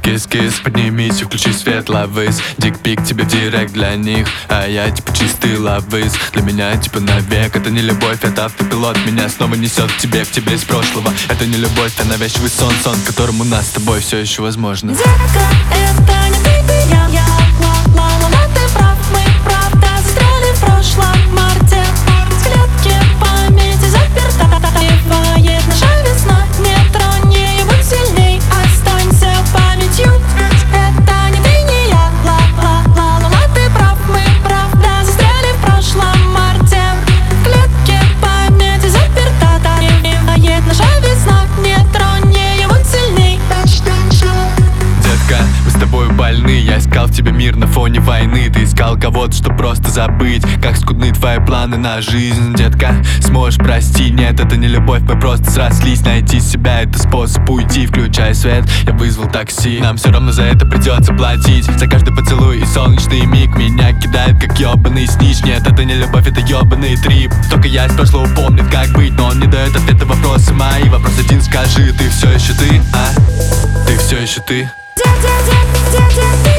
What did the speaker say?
Кис-кис, поднимись и включи свет, ловыс. Дик-пик тебе в директ для них, а я типа чистый ловыс. Для меня типа навек, это не любовь, это автопилот. Меня снова несет к тебе из прошлого. Это не любовь, а навязчивый сон, которому нас с тобой все еще возможно. Детка, это не ты, ты, я ла-ла-ла, ты прав, мы правда застряли в прошлом марте. В клетке памяти заперта, воет наша весна. Не тронь ее, будь сильней, останься памятью. Это не ты, не я, ла-ла-ла, ты прав, мы правда застряли в прошлом марте. В клетке памяти заперта, воет наша весна. Не тронь ее, будь сильней. Детка, мы с тобой больны. Я искал в тебе мир на фоне войны. Ты искал кого-то, чтоб просто забыть. Как скудны твои планы на жизнь. Детка, сможешь простить? Нет, это не любовь, мы просто срослись. Найти себя — это способ уйти. Включай свет, я вызвал такси. Нам все равно за это придется платить. За каждый поцелуй и солнечный миг меня кидает, как ёбаный снич. Нет, это не любовь, это ёбаный трип. Только я из прошлого помнит, как быть, но он не дает ответа на вопросы мои. Вопрос один, скажи, ты все еще ты, а? Ты все еще ты? Детка,